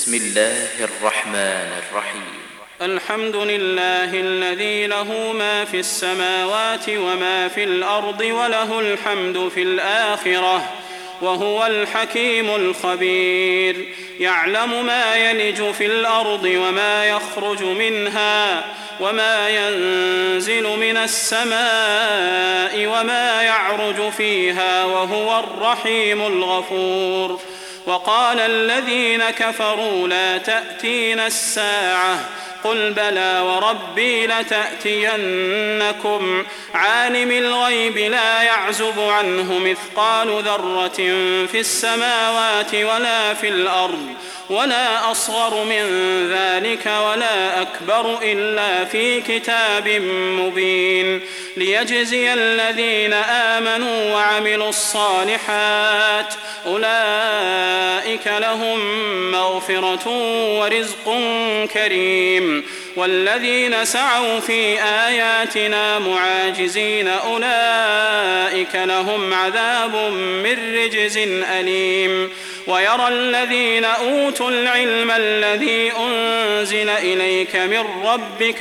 بسم الله الرحمن الرحيم. الحمد لله الذي له ما في السماوات وما في الأرض وله الحمد في الآخرة وهو الحكيم الخبير. يعلم ما يلج في الأرض وما يخرج منها وما ينزل من السماء وما يعرج فيها وهو الرحيم الغفور. وقال الذين كفروا لا تأتينا الساعة قل بلى وربي لتأتينكم عالم الغيب لا يعزب عنه مثقال ذرة في السماوات ولا في الأرض ولا أصغر من ذلك ولا أكبر إلا في كتاب مبين ليجزي الذين آمنوا وعملوا الصالحات أولئك لهم مغفرة ورزق كريم. والذين سعوا في آياتنا معاجزين أولئك لهم عذاب من رجز أليم. ويرى الذين أوتوا العلم الذي أنزل إليك من ربك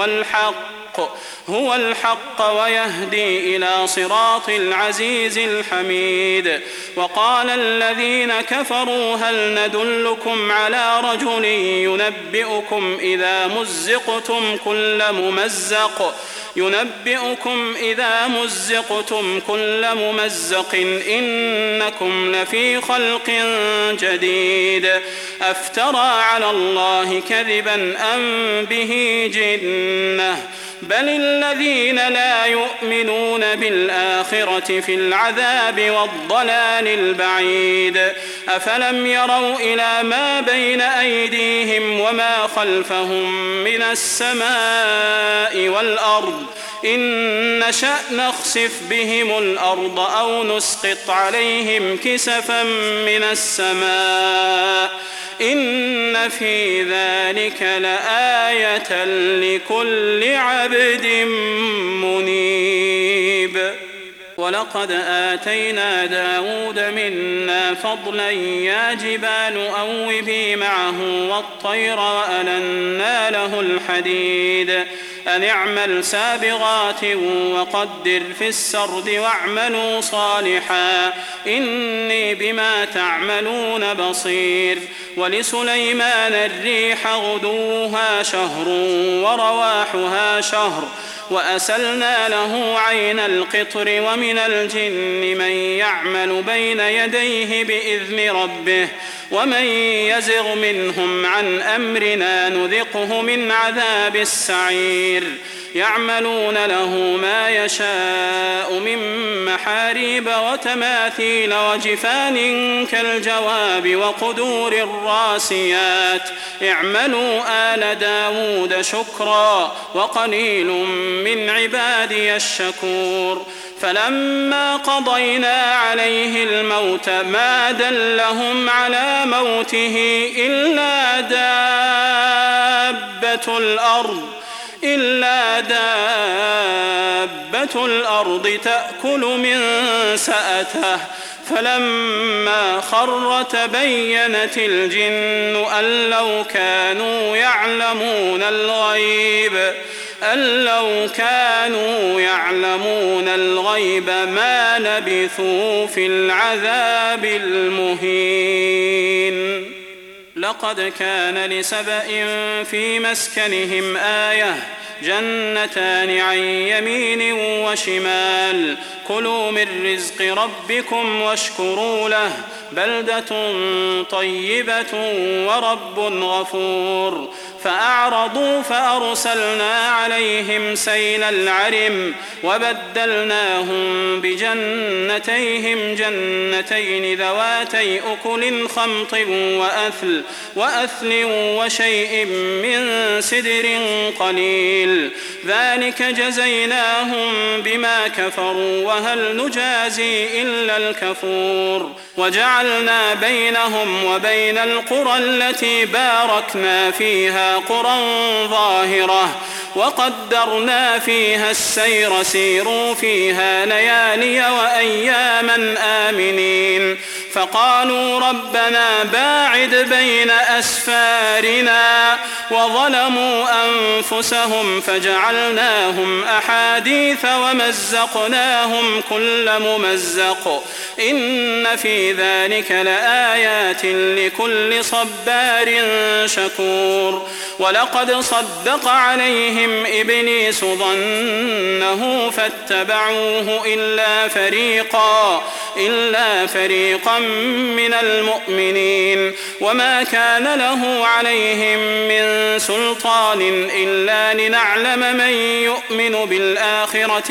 هو الحق ويهدي إلى صراط العزيز الحميد. وقال الذين كفروا هل ندلكم على رجل ينبئكم إذا مزقتم كل ممزق إنكم لفي خلق جديد أفترى على الله كذبا أم به جنة بل الذين لا يؤمنون بالآخرة في العذاب والضلال البعيد. أفلم يروا إلى ما بين أيديهم وما خلفهم من السماء والأرض إن نشأ نخسف بهم الأرض أو نسقط عليهم كسفا من السماء إن في ذلك لآية لكل عبد منيب. ولقد آتينا داود منا فضلا يا جبال أوبي معه والطير وألنا له الحديد أن اعمل سابغات وقدر في السرد واعملوا صالحا إني بما تعملون بصير. ولسليمان الريح غدوها شهر ورواحها شهر وأسلنا له عين القطر ومن الجن من يعمل بين يديه بإذن ربه ومن يزغ منهم عن أمرنا نذقه من عذاب السعير. يعملون له ما يشاء من محاريب وتماثيل وجفان كالجواب وقدور الراسيات اعملوا آل داود شكرا وقليل من عبادي الشكور. فلما قضينا عليه الموت ما دلهم على موته إلا دابة الأرض تأكل من سأته فلما خر تبينت الجن أن لو كانوا يعلمون الغيب ما لبثوا في العذاب المهين. لقد كان لسبأ في مسكنهم آية جنتان عن يمين وشمال كلوا من رزق ربكم واشكروا له بلدة طيبة ورب غفور. فأعرضوا فأرسلنا عليهم سيل العرم وبدلناهم بجنتيهم جنتين ذواتي أكل خمط وأثل وشيء من سدر قليل ذلك جزيناهم بما كفروا وهل نجازي إلا الكفور. وجعلنا بينهم وبين القرى التي باركنا فيها قرى ظاهرة وقدرنا فيها السير سيروا فيها ليالي وأياما آمنين فقالوا ربنا باعد بين أسفارنا وظلموا أنفسهم فجعلناهم أحاديث ومزقناهم كل ممزق إن في ذلك لآيات لكل صبار شكور ولقد صدق عليهم إبليس ظنه فاتبعوه إلا فريقا من المؤمنين وما كان له عليهم من سلطان إلا لنعلم من يؤمن بالآخرة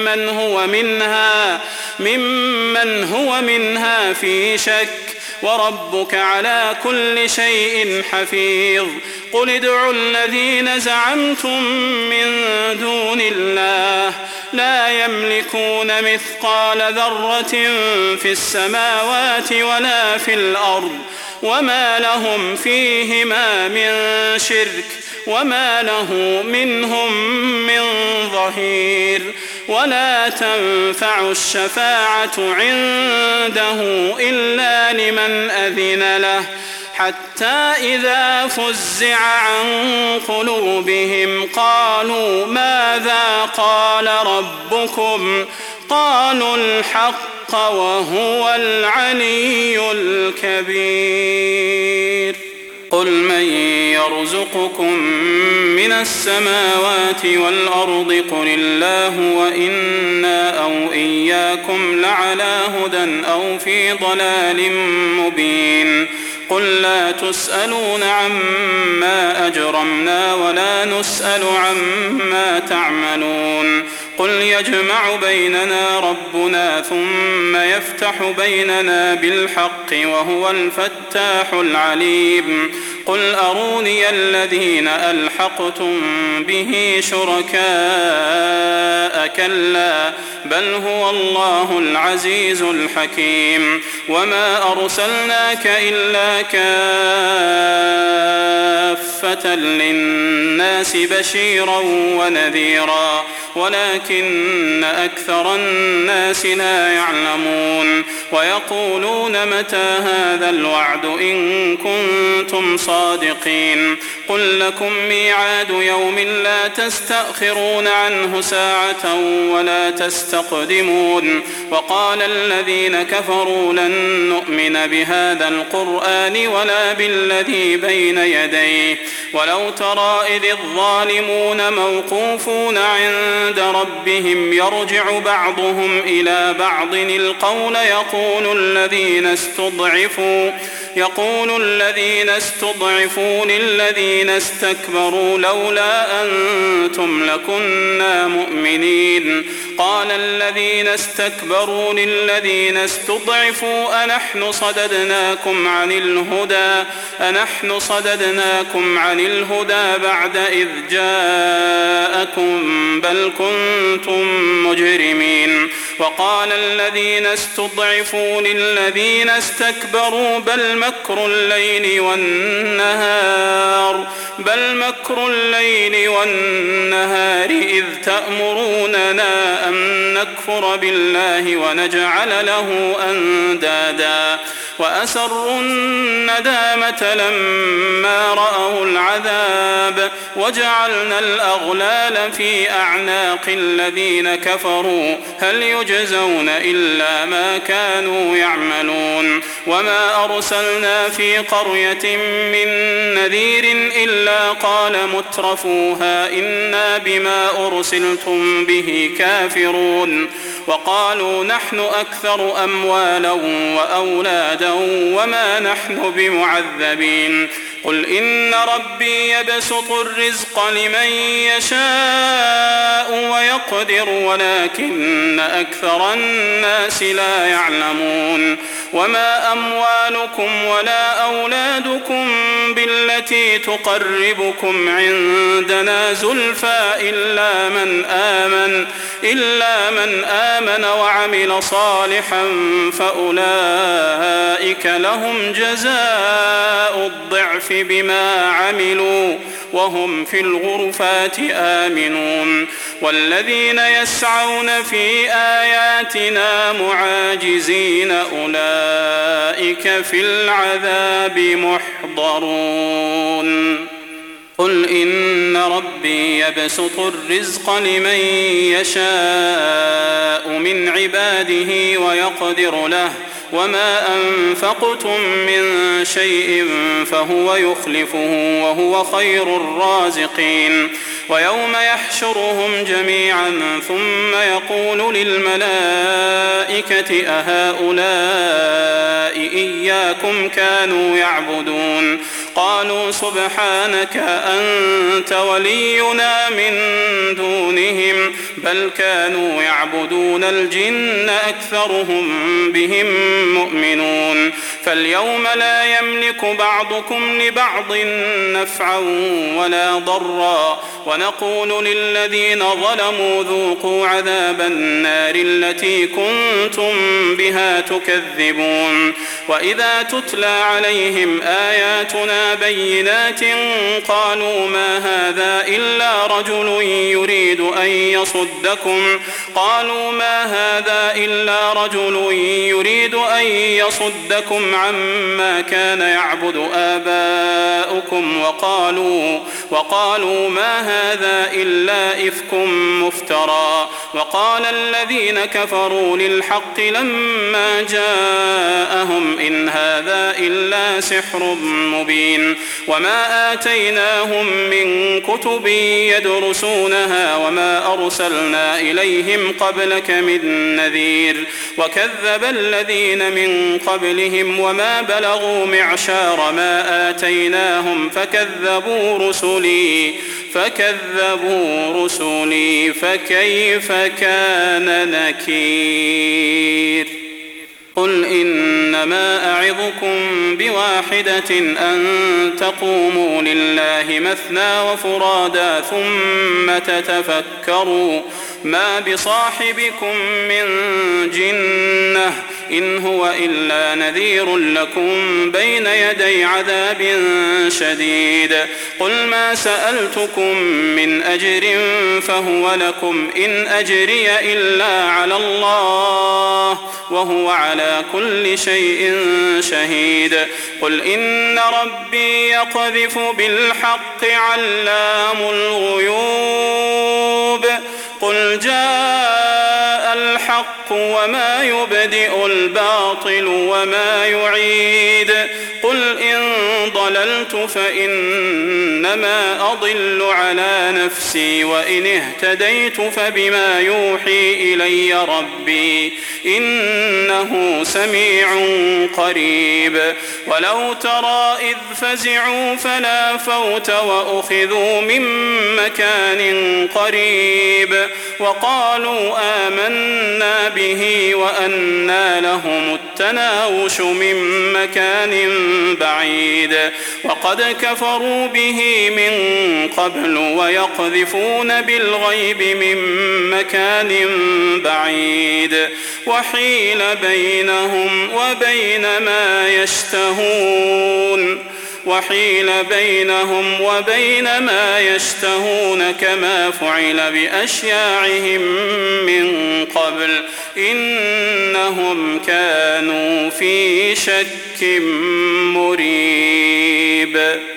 ممن هو منها في شك وربك على كل شيء حفيظ قل ادعوا الذين زعمتم من دون الله لا يملكون مثقال ذرة في السماوات ولا في الأرض وما لهم فيهما من شرك وما له منهم من ظهير ولا تنفع الشفاعة عنده إلا لمن أذن له حتى إذا فزع عن قلوبهم قالوا ماذا قال ربكم قالوا الحق وهو العلي الكبير قل من يرزقكم من السماوات والأرض قل الله وإنا أو إياكم لعلى هدى أو في ضلال مبين قل لا تسألون عما أجرمنا ولا نسأل عما تعملون قل يجمع بيننا ربنا ثم يفتح بيننا بالحق وهو الفتاح العليم قل أروني الذين ألحقتم به شركاء كلا بل هو الله العزيز الحكيم وما أرسلناك إلا كافة للناس بشيرا ونذيرا ولكن أكثر الناس لا يعلمون ويقولون متى هذا الوعد إن كنتم صادقين قل لكم ميعاد يوم لا تستأخرون عنه ساعة ولا تستقدمون وقال الذين كفروا لن نؤمن بهذا القرآن ولا بالذي بين يديه ولو ترى إذ الظالمون موقوفون عند ربهم يرجع بعضهم إلى بعض القول يقول الذين استضعفوا للذين استكبروا لولا أنتم لكنا مؤمنين قال الذين استكبروا للذين استضعفوا أنحن صددناكم عن الهدى بعد إذ جاءكم بل كنتم مجرمين وقال الذين استضعفوا للذين استكبروا بل مكر الليل والنهار إذ تأمروننا أن نكفر بالله ونجعل له أندادا وأسروا الندامة لما رأوا العذاب وجعلنا الأغلال في أعناق الذين كفروا هل يجزون إلا ما كانوا يعملون وما أرسلنا في قرية من نذير إلا قال مترفوها إنا بما أرسلتم به كافرون وقالوا نحن أكثر أموالا وأولادا وما نحن بمعذبين قل إن ربي يبسط الرزق لمن يشاء ويقدر ولكن أكثر الناس لا يعلمون وما أموالكم ولا أولادكم بالتي التي تقربكم عندنا زلفى إلا من آمن وعمل صالحا فأولئك لهم جزاء الضعف بما عملوا وهم في الغرفات آمنون والذين يسعون في آياتنا معاجزين أولئك في العذاب محضرون قل إن ربي يبسط الرزق لمن يشاء من عباده ويقدر له وما أنفقتم من شيء فهو يخلفه وهو خير الرازقين ويوم يحشرهم جميعا ثم يقول للملائكة أهؤلاء إياكم كانوا يعبدون قالوا سبحانك أنت ولينا من دونهم بل كانوا يعبدون الجن أكثرهم بهم مؤمنون فاليوم لا يملك بعضكم لبعض نفعا ولا ضرا ونقول للذين ظلموا ذوقوا عذاب النار التي كنتم بها تكذبون وإذا تتلى عليهم آياتنا بينات قالوا ما هذا إلا رجل يريد أن يصدكم عما كان يعبد آباؤكم وقالوا ما هذا إلا إفك مفترى وقال الذين كفروا للحق لما جاءهم إن هذا إلا سحر مبين وما آتيناهم من كتب يدرسونها وما أرسلنا إليهم قبلك من نذير وكذب الذين من قبلهم وما بلغوا معشار ما آتيناهم فكذبوا رسلي فكيف كان نكير قل إنما أعظكم بواحدة أن تقوموا لله مثنى وفرادا ثم تتفكروا ما بصاحبكم من جنة إن هو إلا نذير لكم بين يدي عذاب شديد قل ما سألتكم من أجر فهو لكم إن أجري إلا على الله وهو على كل شيء شهيد قل إن ربي يقذف بالحق علام الغيوب قل جاء الحق وما يبدئ الباطل وما يعيد قل إن ضللت فإنما أضل على نفسي وإن اهتديت فبما يوحي إلي ربي إنه سميع قريب ولو ترى إذ فزعوا فلا فوت وأخذوا من مكان قريب وقالوا آمنا به وأنى لهم التناوش من مكان بعيد وقد كفروا به من قبل ويقذفون بالغيب من مكان بعيد وحيل بينهم وبين ما يشتهون كما فعل بأشياعهم من قبل إنهم كانوا في شك مريب